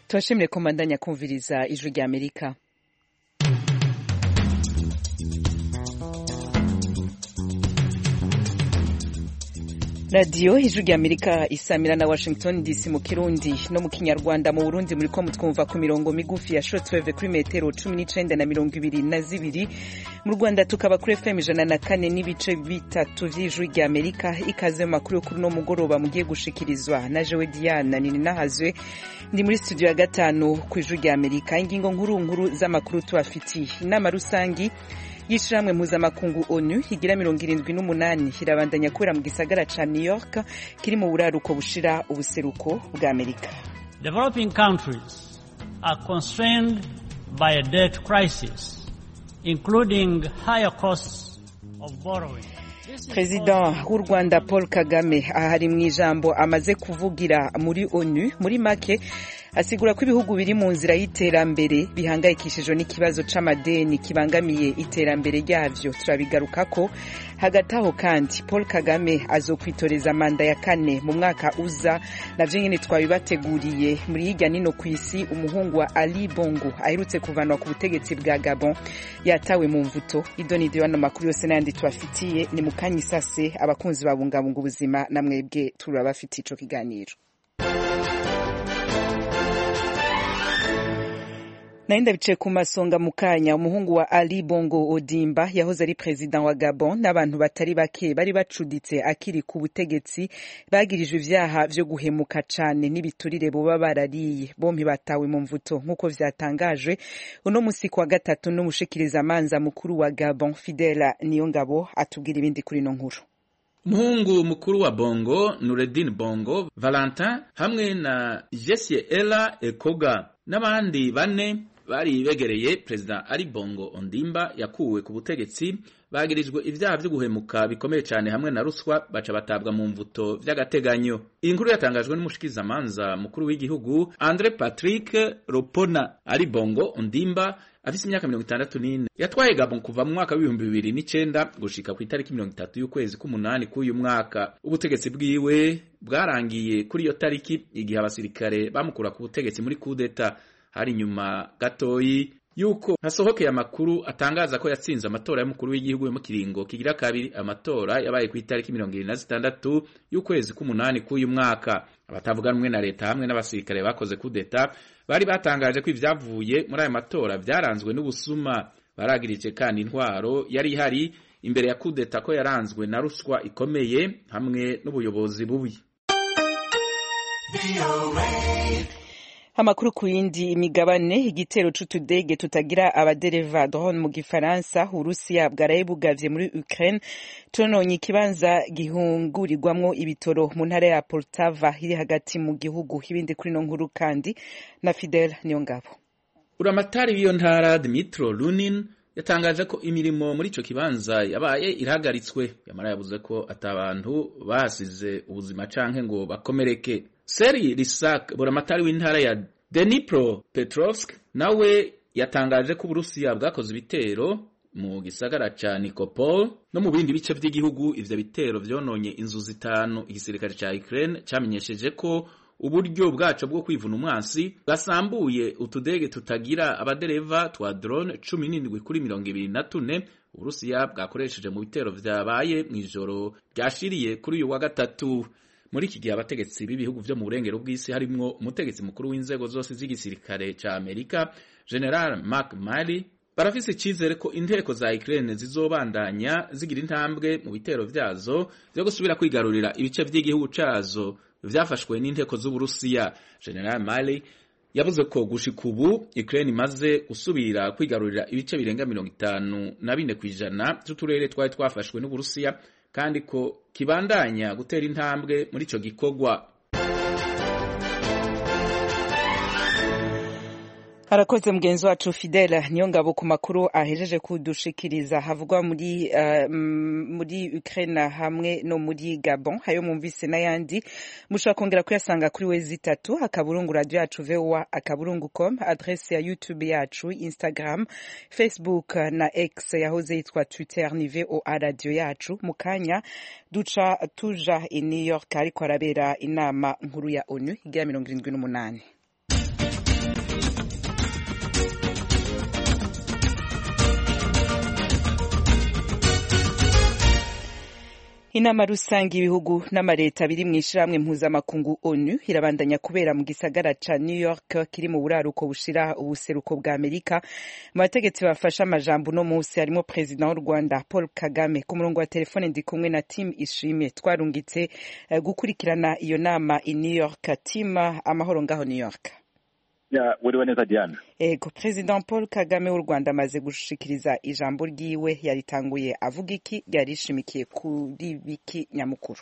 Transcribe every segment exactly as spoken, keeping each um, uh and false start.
Tubashimire ko mbandanya kumviriza ijwi rya Amerika. Radio ijwi rya Amerika isamira na Washington D C mu Kirundi no mu Kinyarwanda. Mu Burundi muri ko mutwumva ku mirongo migufi ya shortwave kuri metero cumi n'icenda na mirongo ibiri na zibiri. Mu Rwanda tukaba kuri F M ijana na kane n'ibice bitatu vy'ijwi rya Amerika. Ikaze mu makuru kuri no mugoroba mugiye gushikirizwa na Jewe Diana nini nahazwe ndi muri studio ya gatanu ku ijwi rya Amerika. Ingingo nkuru nkuru z'amakuru tubafitiye. Inama rusangi yishiramwe mpuzamakungu ONU higira mirongo irindwi n'umunani hirabandanya kubera mu gisagara ca New York kiri mu buraruko bushira ubuseruko bwa Amerika. Developing countries are constrained by a debt crisis, including higher costs of borrowing. President w'u Rwanda Paul Kagame ahari mu ijambo amaze kuvugira muri ONU muri make asigura ko ibihugu biri mu nzira y'iterambere bihangayikishijwe n'ikibazo c'amadeni kibangamiye iterambere ryavyo. Turabigaruka ko hagati aho kandi Paul Kagame azokwitoreza manda ya kane mu mwaka uza. Navyo nyene twabibateguriye. Muri hirya nino kw'isi umuhungu wa Ali Bongo aherutse kuvanwa ku butegetsi bwa Gabon yatawe mu mvuto. Idoni Diwana makuru yose nandi twafitiye ni mukanyi sase abakunzi babungabunga ubuzima na mwebwe turabafitiye ico kiganiro. Naenda bice ku masonga mukanya umuhungu wa Ali Bongo Odimba yahoze ari president wa Gabon n'abantu batari bake bari bacuditse akiri ku butegetsi bagirijwe ivyaha vyo guhemuka cane n'ibiturire boba barariye. Bompi batawe mu mvuto nkuko vyatangajwe uno musi kwa gatatu n'umushikiriza manza mukuru wa Gabon Fidela Niyongabo atubwira ibindi kuri no nkuru. Muhungu mukuru wa Bongo Noureddin Bongo Valentin hamwe na Jessie Ella Ekoga n'abandi bane bari begereye President Ali Bongo Ondimba yakuwe ku butegetsi bagirijwe ivyaha vyo guhemuka bikomeye cyane hamwe na ruswa baca batabwa mu mvuto vy'agateganyo. Iyi nkuru yatangajwe n'umushikiza manza mukuru w'igihugu André Patrick Ropona. Ali Bongo Ondimba afise imyaka mirongo itandatu n'ine yatwaye Gabon kuva mu mwaka w'ibihumbi bibiri n'icenda gushika ku itariki mirongo itatu y'ukwezi k'umunani k'uyu mwaka. Ubutegetsi bwiwe bwarangiye kuri iyo tariki igihe abasirikare bamukura ku butegetsi muri coup d'etat. Hari nyuma gatoyi yuko hasohokeye amakuru atangaza ko yatsinze amatora y'umukuru w'igihugu mu kiringo kigira kabiri. Amatora yabaye ku itariki mirongo irindwi na zitandatu y'ukwezi k'umunani k'uyu mwaka. Abatavuganwe na leta hamwe n'abasirikare bakoze coup d'etat bari batangaje ko ivyavuye muri aya matora vyaranzwe n'ubusuma. Baragirije kandi intwaro yari ihari imbere ya coup d'etat ko yaranzwe na ruswa ikomeye hamwe n'ubuyobozi bubi. Amakuru ku yindi imigabane igitero c'utudege tutagira abadereva drone mu gifaransa Urusiya bwaraye bugavye muri Ukraine tononye ikibanza gihungurirwamwo ibitoro mu ntara ya Poltava iri hagati mu gihugu. Ibindi kuri no nkuru kandi na Fidel Niyongabo. Uramatari w'iyo ntara Dmitro Lunin yatangaje ko imirimo muri ico kibanza yabaye irahagaritswe. Yamara yavuze ko atabantu basize ubuzima canke ngo bakomereke. Seri Risak buramatari w'intara ya Dnipropetrovsk nawe yatangaje ko Uburusiya bwakoze ibitero mu gisagara ca Nikopol no mu bindi bice vy'igihugu. Ivyo bitero vyononye inzu zitanu. Igisirikare ca Ukraine camenyesheje ko uburyo bwaco bwo kwivuna umwansi bwasambuye utudege tutagira abadereva twa drone cumi n'indwi kuri mirongo ibiri na tune Uburusiya bwakoresheje mu bitero vyabaye mw'ijoro ryashiriye kuri uyu wa gatatu. Muri iki gihe abategetsi b'ibihugu vyo mu burengero bw'isi harimwo umutegetsi mukuru w'inzego zose z'igisirikare ca Amerika General Mark Milley barafise icizere ko inteko za Ukraine zizobandanya zigira intambwe mu bitero vyazo vyo gusubira kwigarurira ibice vy'igihugu cazo vyafashwe n'inteko z'Uburusiya. General Milley yavuze ko gushika ubu Ukraine imaze gusubira kwigarurira ibice birenga mirongo itanu na bine kw'ijana z'uturere twari twafashwe n'Uburusiya kandi ko kibandanya gutera intambwe muri ico gikorwa. Harakoze mugenzi wacu Fidela Niyongabo ku makuru ahejeje kudushikiriza havugwa muri uh, muri Ukraine hamwe no muri Gabon. Hayo mumvise n'ayandi mushobora kongera kuyasanga kuri wezi tatu akaburungu radio yacu V O A akaburungu com, adresse ya YouTube yacu, Instagram, Facebook na X yahoze yitwa Twitter ni V O A radio yacu. Mukanya duca tuja i New York ariko arabera inama nkuru ya ONU igira mirongo irindwi n'umunani. Inama rusange ibihugu n'amareta biri mu ishiramwe mpuzamakungu ONU irabandanya kubera mu gisagara ca New York kiri mu buraruko bushira ubuseruko bwa Amerika. Mu bategetsi bafasha amajambo no munsi harimo President w'u Rwanda Paul Kagame. Ku murongo wa telefone ndi kumwe na Tim Ishimwe twarungitse uh, gukurikirana iyo nama i New York. Tim, amahoro ngaho New York. Ya wuri neza Diana. Ego President Paul Kagame w'u Rwanda amaze gushikiriza ijambo ryiwe yaritanguye avuga iki yarishimikiye kuri biki nyamukuru.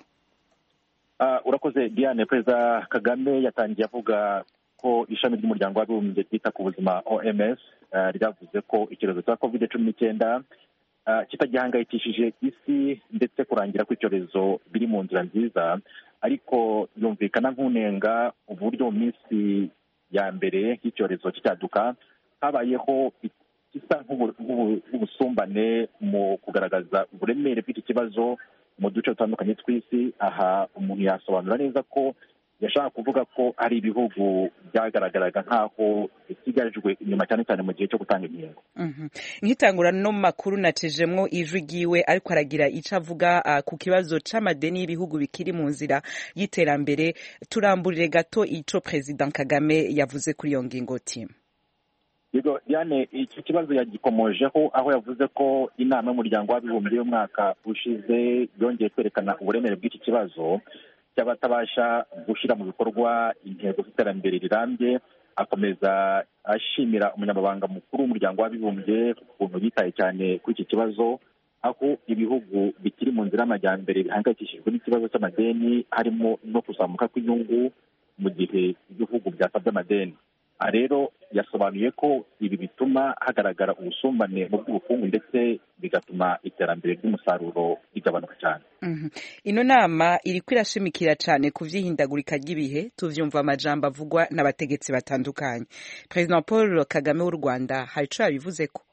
Uh, urakoze Diane. President Kagame yatangiye avuga ko ishami ry'umuryango w'abibumbye ryita ku buzima O M S uh, ryavuze ko icyorezo cya covid cumi n'icyenda uh, kitagihangayikishije isi ndetse kurangira kw'icyorezo biri mu nzira nziza, ariko yumvikana nk'unenga uburyo mu minsi ya mbere y'icyorezo cyaduka habayeho isa nk'ubusumbane mu kugaragaza uburemere bw'iki kibazo mu duce dutandukanye tw'isi. Aha umuntu yasobanura neza ko yashaka kuvuga ko ari ibihugu byagaragaraga nk'aho bisigajwe inyuma cyane cyane mu gihe cyo gutanga inkingo. Nkitangura no mu makuru nacejemwo ijwi ryiwe ariko aragira ico avuga uh, ku kibazo c'amadeni y'ibihugu bikiri mu nzira y'iterambere. Turamburire gato ico President Kagame yavuze kuri iyo ngingo. Team Yego Diane, iki kibazo yagikomojeho aho yavuze ko inama y'umuryango w'abibumbye y'umwaka ushize yongeye kwerekana uburemere bw'iki kibazo cy'abatabasha gushyira mu bikorwa intego z'iterambere rirambye. Akomeza ashimira umunyamabanga mukuru w'umuryango w'abibumbye ukuntu yitaye cyane kuri iki kibazo, aho ibihugu bikiri mu nzira y'amajyambere bihangayikishijwe n'ikibazo cy'amadeni, harimo no kuzamuka kw'inyungu mu gihe ibihugu byasabye amadeni. Aha rero yasobanuye ko ibi bituma hagaragara ubusumbane mu by'ubukungu ndetse bigatuma iterambere ry'umusaruro rigabanuka cyane. Mm-hmm. Ino nama iriko irashimikira cyane ku vy'ihindagurika ry'ibihe, tuvyumva amajambo avugwa n'abategetsi batandukanye. President Paul Kagame w'u Rwanda hari ico yabivuze ko?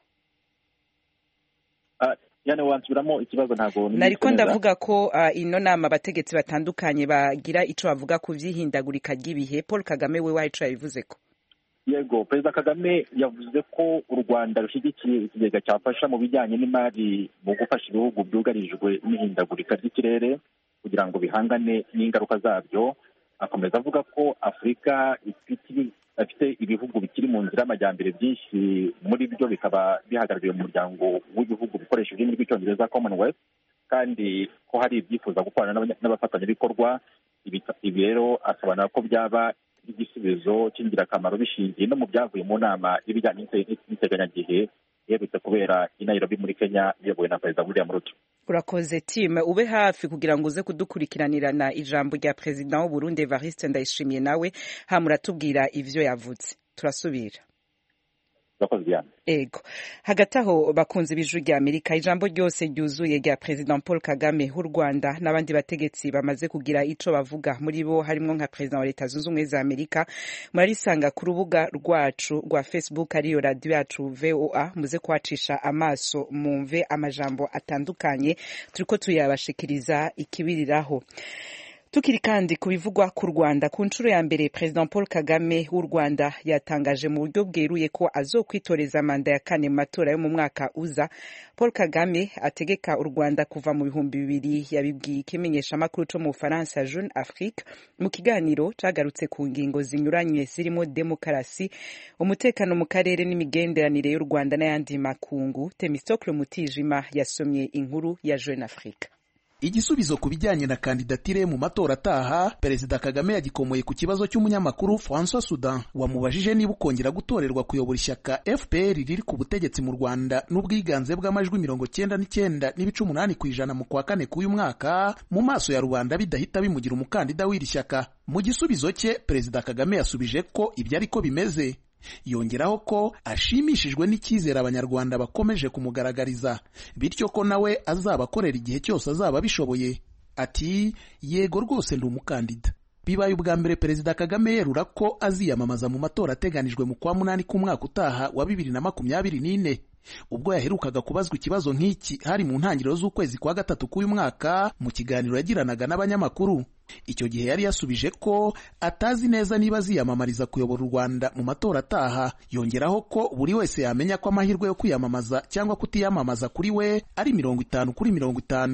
Uh, yani wansubiramo ikibazo ntago nariko ndavuga ko uh, ino nama abategetsi batandukanye bagira ico bavuga ku vy'ihindagurika ry'ibihe. Paul Kagame we wahi ico yabivuze ko? Yego, Perezida Kagame yavuze ko u Rwanda rushyigikiye ikigega cyafasha mu bijyanye n'imari mu gufasha ibihugu byugarijwe n'ihindagurika ry'ikirere kugira ngo bihangane n'ingaruka zabyo. Akomeza avuga ko Afurika ifite ibihugu bikiri mu nzira y'amajyambere byinshi, muri byo bikaba bihagarariwe mu muryango w'ibihugu bikoresha ururimi rw'icyongereza Commonwealth, kandi ko hari ibyifuza gukorana n'abafatanyabikorwa. Ibi rero asobanura ko byaba igisubizo cy'ingirakamaro bishingiye no mu byavuye mu nama y'ibijyanye n'iteganyagihe iherutse kubera i Nairobi muri Kenya iyobowe na Perezida William Ruto. Urakoze Team, ube hafi kugira ngo uze kudukurikiranirana ijambo rya President w'u Burundi Evariste Ndayishimiye, nawe hamuratubwira ivyo yavuze. Turasubira. Ego. Hagati aho bakunze ibijwi rya Amerika, ijambo ryose ryuzuye rya President Paul Kagame w'u Rwanda n'abandi bategetsi bamaze kugira ico bavuga, muri bo harimo nka President wa Leta Zunze Ubumwe za Amerika. Murarisanga ku rubuga rwacu rwa Facebook ariyo radio yacu V O A, muze kwacisha amaso mumve amajambo atandukanye turiko tuyabashikiriza ikibiriraho. Tukiri kandi kubivugwa ku Rwanda, ku nshuro ya mbere President Paul Kagame w'u Rwanda yatangaje mu buryo bweruye ko azokwitoreza manda ya kane mu matora yo mu mwaka uza. Paul Kagame ategeka u Rwanda kuva mu bihumbi bibiri, yabibwiye ikimenyesha makuru cyo mu Faransa Jeune Afrique mu kiganiro cagarutse ku ngingo zinyuranye zirimo demokarasi, umutekano mu karere n'imigenderanire y'u Rwanda n'ayandi makungu. Temistokle Mutijima yasomye inkuru ya Jeune Afrique. Igisubizo ku bijyanye na kandidatire mu matora ataha, Perezida Kagame yagikomoye ku kibazo cy'umunyamakuru François Soudan wamubajije niba ukongera gutorerwa kuyobora ishyaka F P R riri ku butegetsi mu Rwanda n'ubwiganze bw'amajwi mirongo cyenda n'icyenda n'ibice umunani ku ijana mu kwa kane k'uyu mwaka mu maso ya rubanda bidahita bimugira umukandida w'iri shyaka. Mu gisubizo cye, Perezida Kagame yasubije ko ibyo ariko bimeze. Yongeraho ko ashimishijwe n'icyizere abanyarwanda bakomeje kumugaragariza, bityo ko nawe azabakorera igihe cyose azaba bishoboye. Ati, yego rwose ndi umukandida. Bibaye ubwa mbere Perezida Kagame yerura ko aziyamamaza mu matora ateganijwe mu kwa munani k'umwaka utaha wa bibiri na makumyabiri n'ine. Ubwo yaherukaga kubazwa ikibazo nk'iki hari mu ntangiriro z'ukwezi kwa gatatu k'uyu mwaka mu kiganiro yagiranaga n'abanyamakuru. Icyo gihe yari yasubije ko atazi neza niba aziyamamariza kuyobora u Rwanda mu matora ataha. Yongeraho ko buri wese yamenya ko amahirwe yo kwiyamamaza cyangwa kutiyamamaza kuri we ari mirongo itanu kuri mirongo itanu.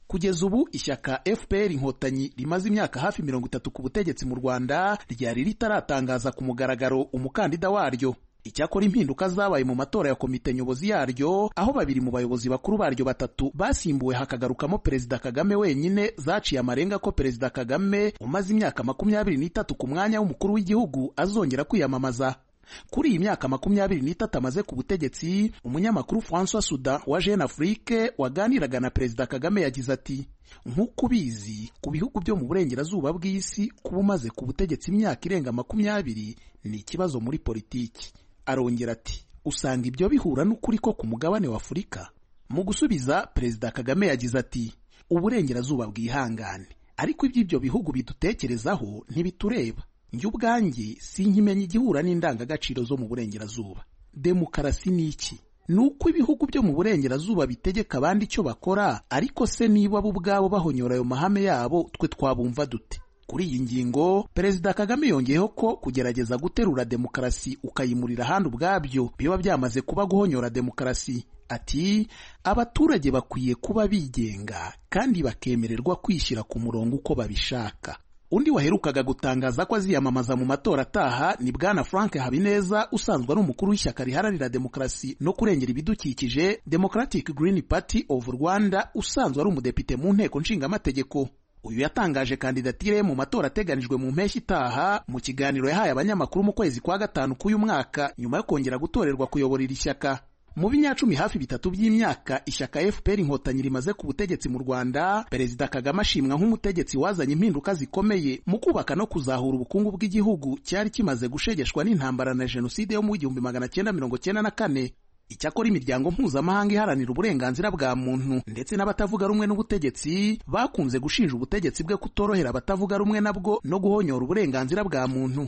Kugeza ubu ishyaka F P R Inkotanyi rimaze imyaka hafi mirongo itatu ku butegetsi mu Rwanda ryari ritaratangaza ku mugaragaro umukandida waryo. Icyakora impinduka zabaye mu matora ya komite nyobozi yaryo, aho babiri mu bayobozi bakuru baryo batatu basimbuwe hakagarukamo Perezida Kagame wenyine, zaciye amarenga ko Perezida Kagame umaze imyaka makumyabiri n'itatu ku mwanya w'umukuru w'igihugu azongera kwiyamamaza. Kuri iyi myaka makumyabiri n'itatu amaze ku butegetsi, umunyamakuru François Soudan wa Jeune Afrique waganiraga na Perezida Kagame yagize ati: nk'uko ubizi, ku bihugu byo mu burengerazuba bw'isi kuba umaze ku butegetsi imyaka irenga makumyabiri ni ikibazo muri politiki. Arongera ati: usanga ibyo bihura n'ukuri ko ku mugabane wa Afurika. Mu gusubiza, Perezida Kagame yagize ati: uburengerazuba bwihangane, ariko iby'ibyo bihugu bidutekerezaho ntibitureba. Njye ubwanjye sinkimenya igihura n'indangagaciro zo mu burengerazuba. Demokarasi ni iki? Ni uko ibihugu byo mu burengerazuba bitegeka abandi icyo bakora, ariko se niba bo ubwabo bahonyora ayo mahame yabo, twe twabumva dute? Kuri iyi ngingo, Perezida Kagame yongeyeho ko kugerageza guterura demokarasi ukayimurira ahandi ubwabyo biba byamaze kuba guhonyora demokarasi. Ati: abaturage bakwiye kuba bigenga kandi bakemererwa kwishyira ku murongo uko babishaka. Undi waherukaga gutangaza ko aziyamamaza mu matora ataha ni Bwana Frank Habineza, usanzwe ari umukuru w'ishyaka riharanira demokarasi no kurengera ibidukikije Democratic Green Party of Rwanda, usanzwe ari umudepite mu nteko nshingamategeko. Uyu yatangaje kandidatire mu matora ateganijwe mu mpeshyi itaha mu kiganiro yahaye abanyamakuru mu kwezi kwa gatanu k'uyu mwaka, nyuma yo kongera gutorerwa kuyobora iri shyaka. Mu binyacumi hafi bitatu by'imyaka ishyaka F P R Inkotanyi rimaze ku butegetsi mu Rwanda, Perezida Kagame ashimwa nk'umutegetsi wazanye impinduka zikomeye mu kubaka no kuzahura ubukungu bw'igihugu cyari kimaze gushegeshwa n'intambara na Jenoside yo mu igihumbi magana cyenda mirongo cyenda na kane. Icyakora imiryango mpuzamahanga iharanira uburenganzira bwa muntu ndetse n'abatavuga rumwe n'ubutegetsi bakunze gushinja ubutegetsi bwe kutorohera abatavuga rumwe nabwo no guhonyora uburenganzira bwa muntu.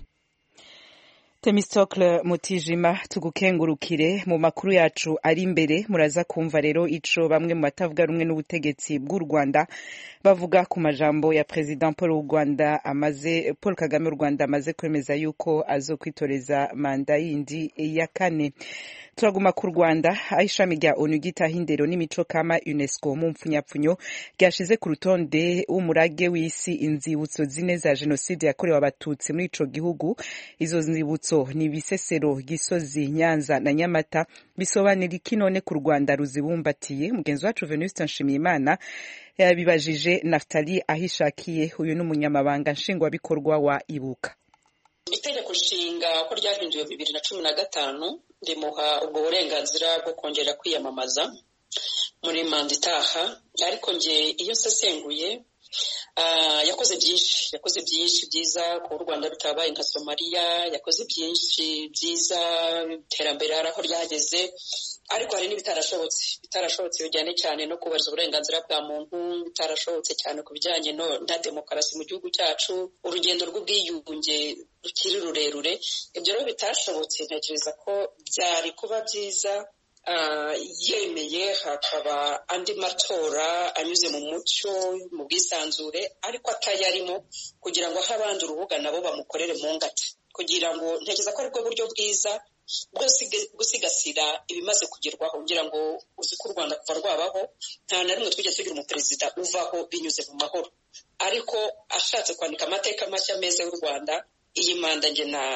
Temistocle Mutijima, tugukengurukire. Mu makuru yacu ari imbere muraza kumva rero ico bamwe mu batavuga rumwe n'ubutegetsi bw'u Rwanda bavuga ku majambo ya President Paul Rwanda amaze Paul Kagame u Rwanda amaze kwemeza yuko azokwitoreza manda yindi ya kane. Turaguma ku Rwanda, aho ishami rya ONU gitaha indero n'imico kama UNESCO mu mpfunyapfunyo ryashize ku rutonde w'umurage w'isi inzibutso zine za Jenoside yakorewe abatutsi muri ico gihugu. Izo nzibutso ni Bisesero, Gisozi, Nyanza na Nyamata. Bisobanira iki none ku Rwanda ruzibumbatiye? Mugenzi wacu Venuste Nshimiyimana yabibajije Naftali Ahishakiye, uyu n'umunyamabanga nshingwabikorwa wa Ibuka. Itegeko nshinga ko ryahinduwe bibiri na cumi na gatanu rimuha ubwo burenganzira bwo kongera kwiyamamaza muri manda itaha, ariko nge iyo nsesenguye Uh, yakoze byinshi yakoze byinshi byiza ku Rwanda rutabaye nka Somalia, yakoze byinshi byiza terambere araho ryageze, ariko hari n'ibitarashobotse bitarashobotse bijyane cyane no kubariza uburenganzira bwa muntu, bitarashobotse cyane ku bijyanye no na demokarasi mu gihugu cyacu, urugendo rw'ubwiyunge rukiri rurerure. Ibyo rero bitashobotse, ntekereza ko byari kuba byiza Uh, yemeye hakaba andi matora anyuze mu mucyo mu bwisanzure, ariko atayarimo, kugira ngo aho abandi urubuga nabo bamukorere mu ngata, kugira ngo ntekereza ko aribwo buryo bwiza bwo gusigasira ibimaze kugerwaho, kugira ngo uzi ko u Rwanda kuva rwabaho nta na rimwe twigeze tugira umuperezida uvaho binyuze mu mahoro, ariko ashatse kwandika amateka mashya meza y'u Rwanda, iyi manda nge na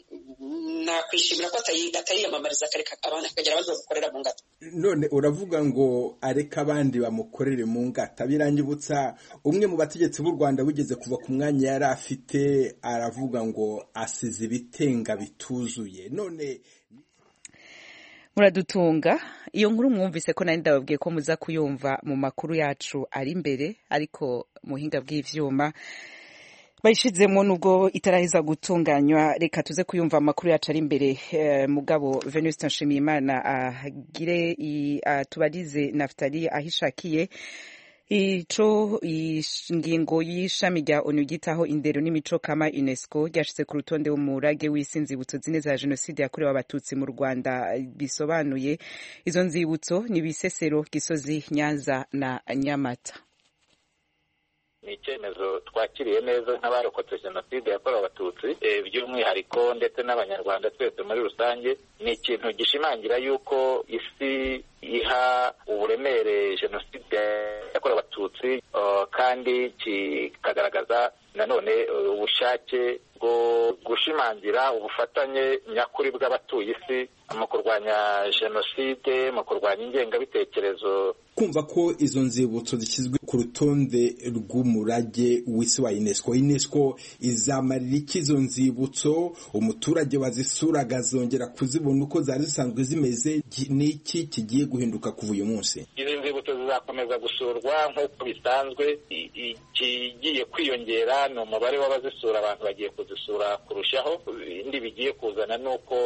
nakwishimira ko atayiyamamariza akareka abandi akagera abandi bamukorera mu ngata. None uravuga ngo areka abandi bamukorere mu ngata, birangibutsa umwe mu bategetsi b'u Rwanda wigeze kuva ku mwanya yari afite, aravuga ngo asize ibitenga bituzuye. None muradutunga iyo nkuru mwumvise ko nari ndababwiye ko muza kuyumva mu makuru yacu ari imbere, ariko muhinga bw'ivyuma bayishizemo nubwo itaraheza gutunganywa. Reka tuze kuyumva amakuru yacu ari imbere. E, mugabo Venuste Nshimiyimana agire tubarize Naftali Ahishakiye ico ingingo y'ishami rya ONU gitaho indero n'imico kama UNESCO ryashize ku rutonde w'umurage w'isi nzibutso zine za Jenoside yakorewe abatutsi mu Rwanda. Bisobanuye izo nzibutso ni Bisesero, Gisozi, Nyanza na Nyamata. Ni icyemezo twakiriye neza nk'abarokotse Jenoside yakorewe abatutsi by'umwihariko ndetse n'abanyarwanda twese muri rusange. Ni ikintu gishimangira yuko isi iha uburemere Jenoside yakorewe abatutsi, kandi kikagaragaza nanone ubushake bwo gushimangira ubufatanye nyakuri bw'abatuye isi mu kurwanya jenoside, mu kurwanya ingengabitekerezo. Kumva ko izo nzibutso zishyizwe ku rutonde rw'umurage w'isi wa UNESCO, UNESCO izamarira iki izo nzibutso? Umuturage wazisura agazongera kuzibona uko zari zisanzwe zimeze? N'iki kigiye guhinduka kuva uyu munsi? Izi nzibutso zizakomeza gusurwa nk'uko bisanzwe. Ikigiye kwiyongera ni umubare w'abazisura, abantu bagiye kuzisura kurushaho. Ibindi bigiye kuzana ni uko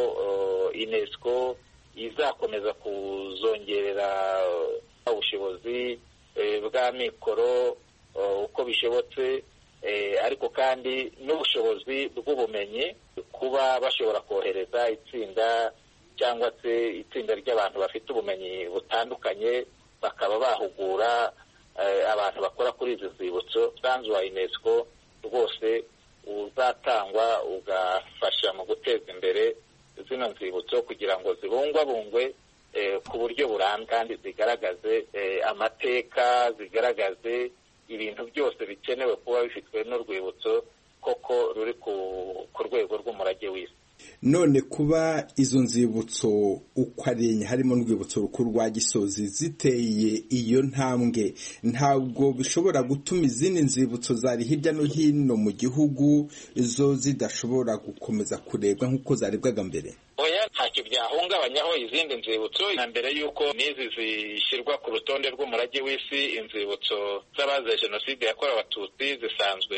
UNESCO izakomeza kuzongerera ubushobozi bwa mikoro uko bishobotse, ariko kandi n'ubushobozi bw'ubumenyi, kuba bashobora kohereza itsinda cyangwa se itsinda ry'abantu bafite ubumenyi butandukanye bakaba bahugura abantu bakora kuri izi nzibutso. Umusanzu wa UNESCO rwose uzatangwa ugafasha mu guteza imbere zino nzibutso kugira ngo zibungwabungwe ku buryo burambye kandi zigaragaze amateka, zigaragaze ibintu byose bikenewe kuba bifitwe n'urwibutso koko ruri ku rwego rw'umurage w'isi. None kuba izo nzibutso uko ari enye harimo n'urwibutso rukuru rwa Gisozi ziteye iyo ntambwe, ntabwo bishobora gutuma izindi nzibutso zari hirya no hino mu gihugu zo zidashobora gukomeza kurebwa nk'uko zarebwaga mbere? Oya, ntacyo byahungabanyaho izindi nzibutso. Na mbere y'uko n'izi zishyirwa ku rutonde rw'umurage w'isi, inzibutso z'abazize jenoside yakorewe abatutsi zisanzwe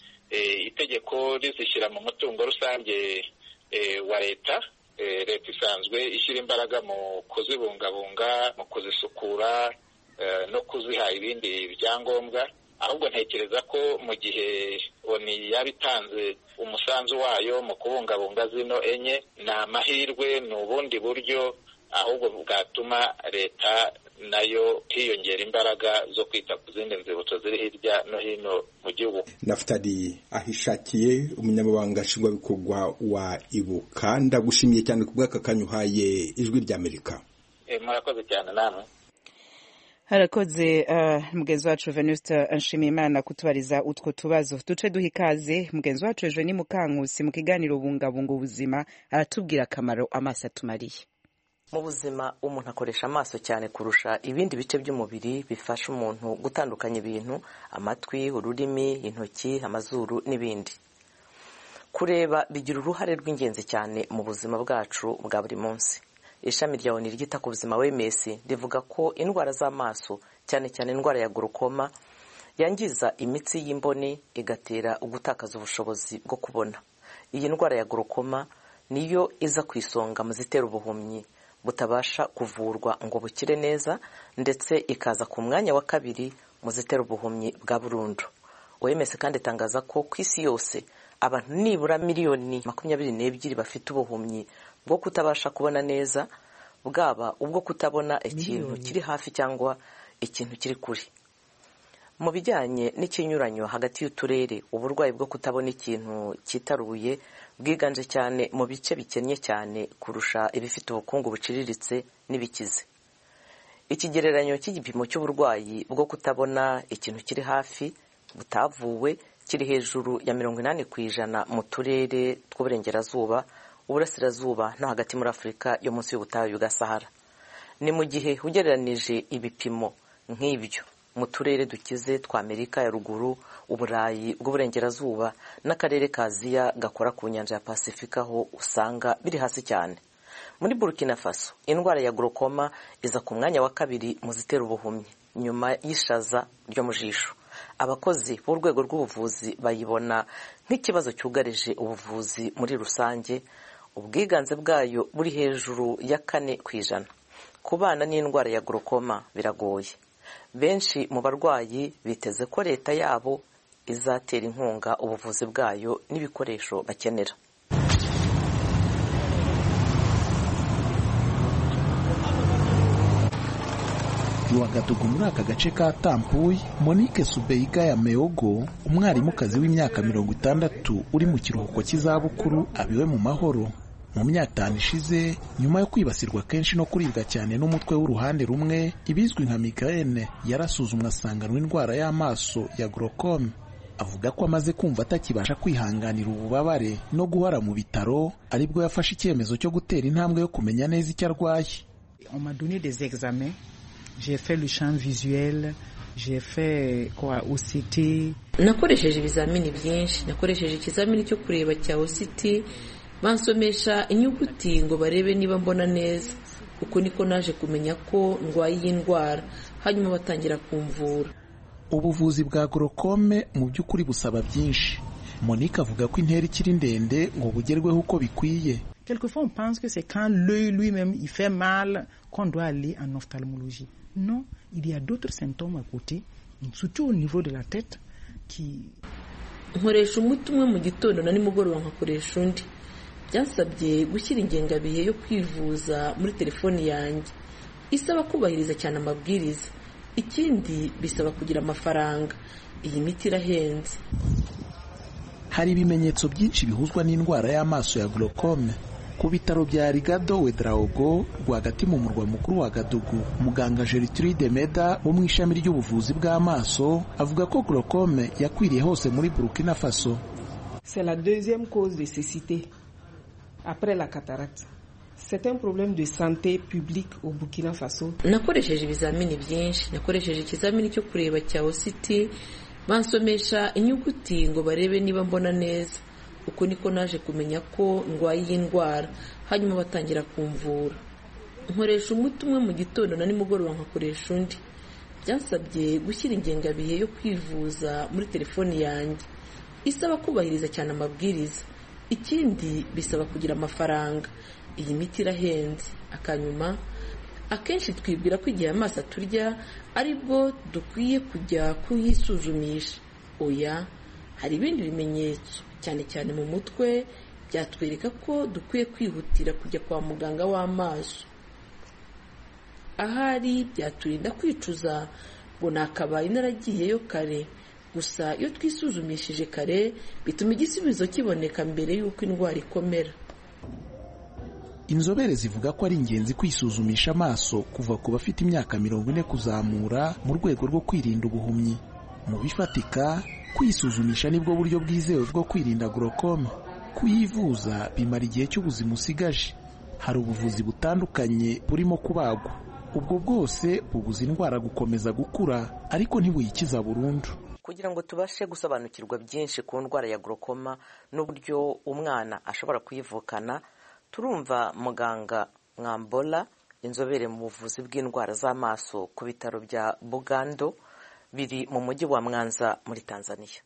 itegeko rizishyira mu mutungo rusange wa leta. Leta isanzwe ishyira imbaraga mu kuzibungabunga, mu kuzisukura no kuziha ibindi byangombwa. Ahubwo ntekereza ko mu gihe oni yaba itanze umusanzu wayo mu kubungabunga zino enye, ni amahirwe, ni ubundi buryo ahubwo bwatuma leta nayo hiyongera imbaraga zo kwita ku zindi nzibutso ziri hirya no hino mu gihugu. Naftali Ahishakiye, umunyamabanga nshingwabikorwa wa Ibuka, ndagushimiye cyane ku bw'aka kanya uhaye Ijwi ry'Amerika. E, murakoze cyane namwe. Harakoze uh, mugenzi wacu Venuste Nshimiyimana kutubariza utwo tubazo. Duce duha ikaze mugenzi wacu Eugenie Mukankusi mu kiganiro bungabunga ubuzima, aratubwira akamaro amaso atumariye. Mu buzima umuntu akoresha amaso cyane kurusha ibindi bice by'umubiri bifasha umuntu gutandukanya ibintu: amatwi, ururimi, intoki, amazuru n'ibindi. Kureba bigira uruhare rw'ingenzi cyane mu buzima bwacu bwa buri munsi. Ishami rya ONU ryita ku buzima W M S rivuga ko indwara z'amaso, cyane cyane indwara ya glaucoma, yangiza imitsi y'imboni igatera ugutakaza ubushobozi bwo kubona. Iyi ndwara ya glaucoma niyo iza ku isonga mu zitera ubuhumyi butabasha kuvurwa ngo bukire neza, ndetse ikaza ku mwanya wa kabiri mu zitera ubuhumyi bwa burundu. O M S kandi itangaza ko ku isi yose abantu nibura miliyoni makumyabiri n'ebyiri bafite ubuhumyi bwo kutabasha kubona neza, bwaba ubwo kutabona ikintu kiri hafi cyangwa ikintu kiri kure. Mu bijyanye n'ikinyuranyo hagati y'uturere, uburwayi bwo kutabona ikintu cyitaruye bwiganje cyane mu bice bikennye cyane kurusha ibifite ubukungu buciriritse n'ibikize. Ikigereranyo cy'igipimo cy'uburwayi bwo kutabona ikintu kiri hafi butavuwe kiri hejuru ya mirongo inani ku ijana mu turere tw'uburengerazuba, uburasirazuba no hagati muri Afurika yo munsi y'ubutayu bwa Sahara. Ni mu gihe ugereranije ibipimo nk'ibyo mu turere dukize twa Amerika ya ruguru, Uburayi bw'uburengerazuba n'akarere ka Aziya gakora ku nyanja ya Pasifika, ho usanga biri hasi cyane. Muri Burkina Faso, indwara ya glaucoma iza ku mwanya wa kabiri mu zitera ubuhumyi, nyuma y'ishaza ryo mu jisho. Abakozi b'urwego rw'ubuvuzi bayibona nk'ikibazo cyugarije ubuvuzi muri rusange. Ubwiganze bwayo buri hejuru ya kane ku ijana. Kubana n'indwara ya glaucoma biragoye. Benshi mu barwayi biteze ko leta yabo izatera inkunga ubuvuzi bwayo n'ibikoresho bakenera. Iwagadugu muri aka gace ka Tampuy, Monique Subeiga ya Meogo, umwarimukazi w'imyaka mirongo itandatu uri mu kiruhuko cy'izabukuru, abiwe mu mahoro. mu myaka itanu ishize nyuma yo kwibasirwa kenshi no kuribwa cyane n'umutwe w'uruhande rumwe ibizwi nka migraine yarasuzumwa asanganwa indwara y'amaso ya glaucome. Avuga ko amaze kumva atakibasha kwihanganira ububabare no guhora mu bitaro aribwo yafashe icyemezo cyo gutera intambwe yo kumenya neza icyo arwaye. On m'a donné des examens, j'ai fait le champ visuel, j'ai fait quoi O C T. Nakoresheje ibizamini byinshi, nakoresheje ikizamini cyo kureba cya O C T, bansomesha inyuguti ngo barebe niba mbona neza. Uko niko naje kumenya ko ndwaye iyi ndwara, hanyuma batangira kumvura. Ubuvuzi bwa glaucome mu by'ukuri busaba byinshi. Monique avuga ko intera ikiri ndende ngo bugerweho uko bikwiye. Quelquefois on pense que c'est quand l'œil lui-même il fait mal qu'on doit aller en ophtalmologie. Non, il y a d'autres symptômes à côté, surtout au niveau de la tête qui nkoresha umuti umwe mu gitondo na nimugoroba nkakoresha undi. Byansabye gushyira ingengabihe yo kwivuza muri telefoni yanjye. Isaba kubahiriza cyane amabwiriza. Ikindi bisaba kugira amafaranga. Iyi miti irahenze. Hari ibimenyetso byinshi bihuzwa n'indwara y'amaso ya glaucome. Ku bitaro bya Rigado Ouedraogo rwagati mu murwa mukuru wa Gadugu, muganga Gertrude Meda wo mu ishami ry'ubuvuzi bw'amaso avuga ko glaucome yakwiriye hose muri Burkina Faso. C'est la deuxième cause de cécité après la cataracte. C'est un problème de santé publique au Burkina Faso. Nakoresheje ibizamini byinshi, nakoresheje ikizamini cyo kureba cya O C T, bansomesha inyuguti ngo barebe niba mbona neza. Uko niko naje kumenya ko ndwaye iyi ndwara, hanyuma batangira kumvura. Nkoresha umuti umwe mu gitondo na nimugoroba nkakoresha undi. Byansabye gushyira ingengabihe yo kwivuza muri telefoni yanjye. Isaba kubahiriza cyane amabwiriza. Ikindi bisaba kugira amafaranga. Iyi miti irahenze. Akanyuma akenshi twibwira ko igihe amaso aturya aribwo dukwiye kujya kuyisuzumisha. Oya, hari ibindi bimenyetso cyane cyane mu mutwe byatwereka ko dukwiye kwihutira kujya kwa muganga w'amaso. Ahari byaturinda kwicuza ngo nakabaye naragiyeyo kare. Gusa iyo twisuzumishije kare bituma igisubizo kiboneka mbere y'uko indwara ikomera. Inzobere zivuga ko ari ingenzi kwisuzumisha amaso kuva ku bafite imyaka mirongo ine kuzamura mu rwego rwo kwirinda ubuhumyi. Mu bifatika, kwisuzumisha nibwo buryo bwizewe bwo kwirinda glaucome. Kuyivuza bimara igihe cy'ubuzima usigaje. Hari ubuvuzi butandukanye burimo kubagwa. Ubwo bwose bubuza indwara gukomeza gukura ariko ntibuyikiza burundu. Kugira ngo tubashe gusobanukirwa byinshi ku ndwara ya glaucoma n'uburyo umwana ashobora kuyivukana, turumva muganga Mwambola, inzobere mu buvuzi bw'indwara z'amaso ku bitaro bya Bugando biri mu mujyi wa Mwanza muri Tanzania.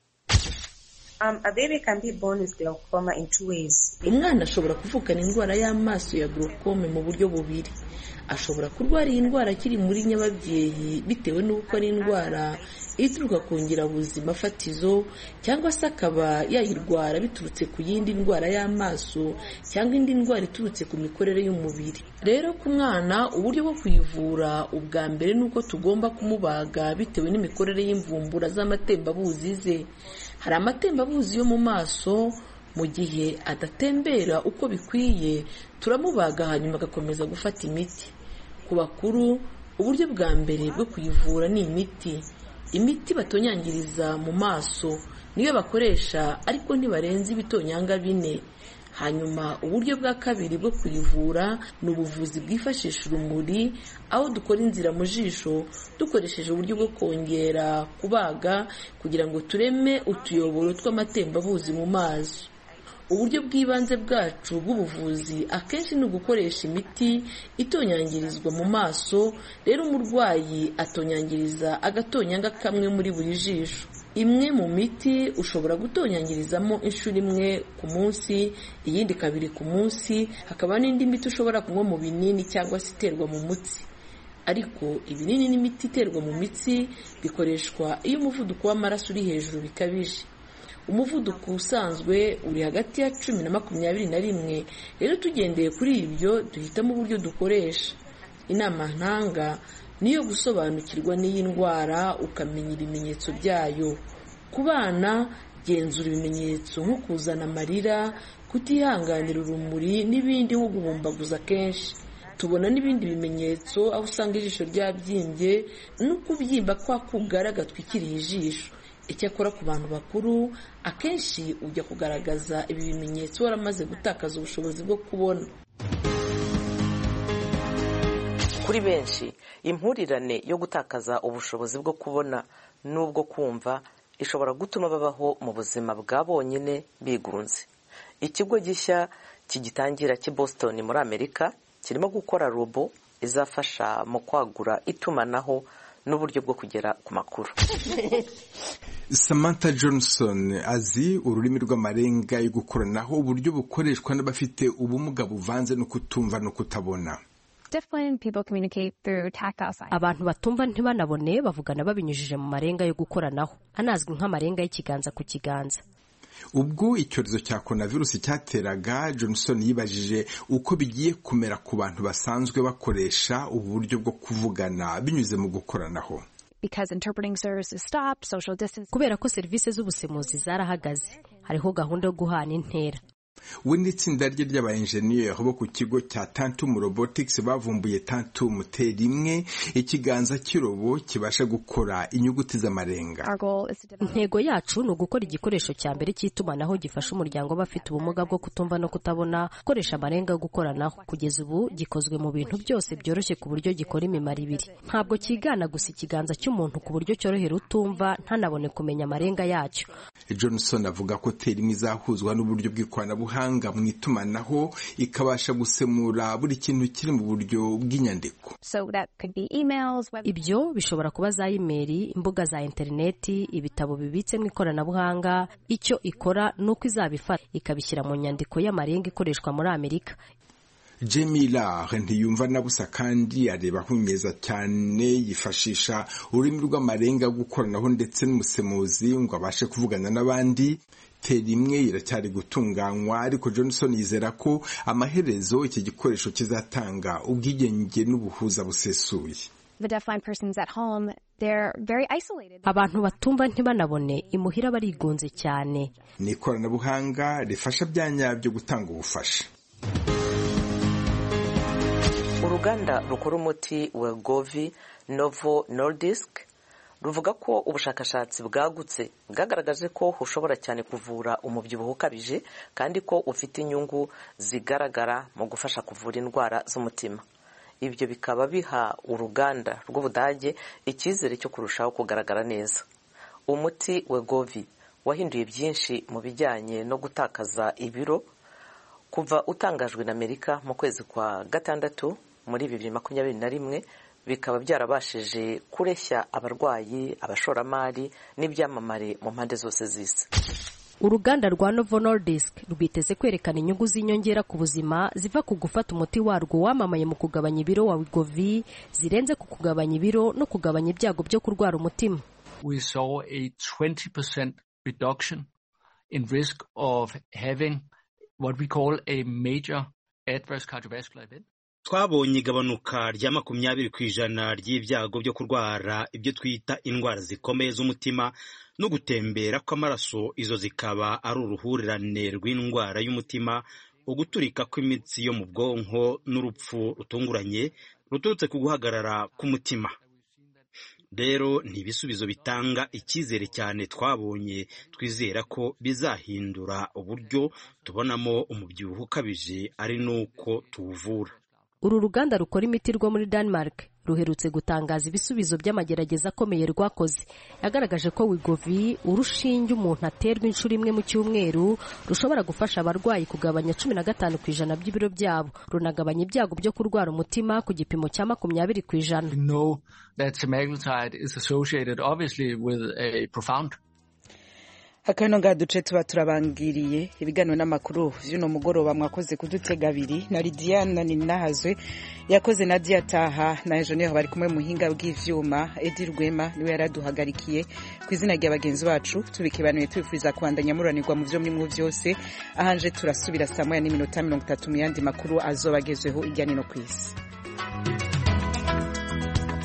Um, a baby can be born with glaucoma in two ways. Umwana ashobora kuvukana indwara y'amaso ya glaucome mu buryo bubiri. Ashobora kurwara iyi ndwara akiri muri nyababyeyi bitewe n'uko ari indwara ituruka ku ngirabuzima fatizo, cyangwa se akaba yayirwara biturutse ku yindi ndwara y'amaso cyangwa indi ndwara iturutse ku mikorere y'umubiri. Rero ku mwana uburyo bwo kuyivura ubwa mbere nuko tugomba kumubaga bitewe n'imikorere y'imvumbura z'amatembabuzi ze. Hari amatembabuzi yo mu maso, mu gihe adatembera uko bikwiye turamubaga hanyuma agakomeza gufata imiti. Ku bakuru uburyo bwa mbere bwo kuyivura ni imiti. Imiti batonyangiriza mu maso niyo bakoresha ariko ntibarenze ibitonyanga bine. Hanyuma uburyo bwa kabiri bwo kuyivura ni ubuvuzi bwifashisha urumuri, aho dukora inzira mu jisho dukoresheje uburyo bwo kongera kubaga kugira ngo tureme utuyoboro tw'amatembabuzi mu maso. Uburyo bw'ibanze bwacu bw'ubuvuzi akenshi ni ugukoresha imiti itonyangirizwa mu maso. Rero umurwayi atonyangiriza agatonyanga kamwe muri buri jisho. Imwe mu miti ushobora gutonyangirizamo inshuro imwe ku munsi, iyindi kabiri ku munsi. Hakaba n'indi miti ushobora kunywa mu binini cyangwa se iterwa mu mutsi. Ariko ibinini n'imiti iterwa mu mitsi bikoreshwa iyo umuvuduko w'amaraso uri hejuru bikabije. Umuvuduko usanzwe uri hagati ya cumi na makumyabiri na rimwe. Rero tugendeye kuri ibyo duhitamo uburyo dukoresha. Inama ntanga niyo gusobanukirwa n'iyi ndwara ukamenya ibimenyetso byayo. Ku bana genzura ibimenyetso nko kuzana amarira, kutihanganira urumuri n'ibindi nko guhumbaguza kenshi. Tubona n'ibindi bimenyetso aho usanga ijisho ryabyimbye no kubyimba kwa kugara gatwikiriye ijisho. Icyakora ku bantu bakuru akenshi ujya kugaragaza ibi bimenyetso waramaze gutakaza ubushobozi bwo kubona. Kuri benshi impurirane yo gutakaza ubushobozi bwo kubona n'ubwo kumva ishobora gutuma babaho mu buzima bwa bonyine bigunze. Ikigo gishya kigitangira cy'i Boston muri Amerika kirimo gukora robo izafasha mu kwagura itumanaho n'uburyo bwo kugera ku makuru. Samantha Johnson azi ururimi rw'amarenga yo gukoranaho uburyo bukoreshwa n'abafite ubumuga buvanze no kutumva no kutabona. Abantu batumva ntibanabone bavugana babinyujije mu marenga yo gukoranaho, anazwi nk'amarenga y'ikiganza ku kiganza. Ubwo icyorezo cya coronavirus cyateraga, Johnson yibajije uko bigiye kumera ku bantu basanzwe bakoresha ubu buryo bwo kuvugana binyuze mu gukoranaho. Kubera ko serivisi z'ubusemuzi zarahagaze, hariho gahunda yo guhana intera. We n'itsinda rye ry'abaenjeniyeri bo ku kigo cya Tantum Robotics bavumbuye Tantum T rimwe, ikiganza cy'irobo kibasha gukora inyuguti z'amarenga. Intego yacu ni ugukora igikoresho cya mbere cy'itumanaho gifasha umuryango w'abafite ubumuga bwo kutumva no kutabona gukoresha amarenga yo gukoranaho. Kugeza ubu gikozwe mu bintu byose byoroshye ku buryo gikora imimaro ibiri. Ntabwo kigana gusa ikiganza cy'umuntu ku buryo cyorohera utumva ntanabone kumenya amarenga yacyo. Johnson avuga ko T rimwe izahuzwa n'uburyo bw'ikoranabuhanga hanga mu itumanaho ikabasha gusemura buri kintu kiri mu buryo bw'inyandiko. Ibyo bishobora kuba za email, imbuga za interineti, ibitabo bibitse mu ikoranabuhanga. Icyo ikora nuko izabifata ikabishyira mu nyandiko y'amarenga ikoreshwa muri Amerika. Jamila ntiyumva na busa kandi areba humeza cyane, yifashisha ururimi rw'amarenga gukoranaho ndetse n'umusemuzi ngo abashe kuvugana n'abandi. Teri imwe iracyari gutunganywa, ariko Johnson yizera ko amaherezo iki gikoresho kizatanga ubwigenge n'ubuhuza busesuye. Abantu batumva ntibanabone imuhira barigunze cyane. Ni ikoranabuhanga rifasha byanyabyo gutanga ubufasha. Uruganda rukora umuti wa Wegovy Novo Nordisk ruvuga ko ubushakashatsi bwagutse bwagaragaje ko ushobora cyane kuvura umubyibuho ukabije kandi ko ufite inyungu zigaragara mu gufasha kuvura indwara z'umutima. Ibyo bikaba biha uruganda rw'Ubudage icyizere cyo kurushaho kugaragara neza. Umuti wa Wegovy wahinduye byinshi mu bijyanye no gutakaza ibiro kuva utangajwe na Amerika mu kwezi kwa gatandatu muri bibiri makumyabiri na rimwe, bikaba byarabashije kureshya abarwayi, abashoramari n'ibyamamare mu mpande zose z'isi. Uruganda rwa Novo Nordisk rwiteze kwerekana inyungu z'inyongera ku buzima ziva ku gufata umuti warwo wamamaye mu kugabanya ibiro wa Wegovy zirenze ku kugabanya ibiro no kugabanya ibyago byo kurwara umutima. We saw a twenty percent reduction in risk of having what we call a major adverse cardiovascular event. Twabonye igabanuka rya makumyabiri ku ijana ry'ibyago byo kurwara ibyo twita indwara zikomeye z'umutima no gutembera kw'amaraso. Izo zikaba ari uruhurirane rw'indwara y'umutima, uguturika kw'imitsi yo mu bwonko n'urupfu rutunguranye ruturutse ku guhagarara k'umutima. Rero ni ibisubizo bitanga icyizere cyane twabonye, twizera ko bizahindura uburyo tubonamo umubyibuho ukabije ari nuko tuwuvura. Uru ruganda rukora imiti rwo muri Denmark ruherutse gutangaza ibisubizo by'amagerageza akomeye rwakoze. Yagaragaje ko Wegovy, urushinge umuntu aterwa inshuro imwe mu cyumweru, rushobora gufasha abarwayi kugabanya cumi na gatanu ku ijana by'ibiro byabo, runagabanya ibyago byo kurwara umutima ku gipimo cya makumyabiri ku ijana. We know that semaglutide is associated obviously with a profound Akano nga duce tuba turabangiriye ibiganiro n'amakuru vy'uno mugoroba. Mwakoze kudutega abiri na Lidiana Ninahazwe yakoze na Diataha na Engineer bari kumwe muhinga bw'ivyuma. Edi Rwema niwe yaraduhagarikiye. Ku izina rya bagenzi bacu tubikibanuye twifuza kwandanya muranirwa mu vyo mrimwe vyose. Ahanje turasubira saa moya n'iminota mirongo itatu mu yandi makuru azobagezweho ijyanye no kwisi.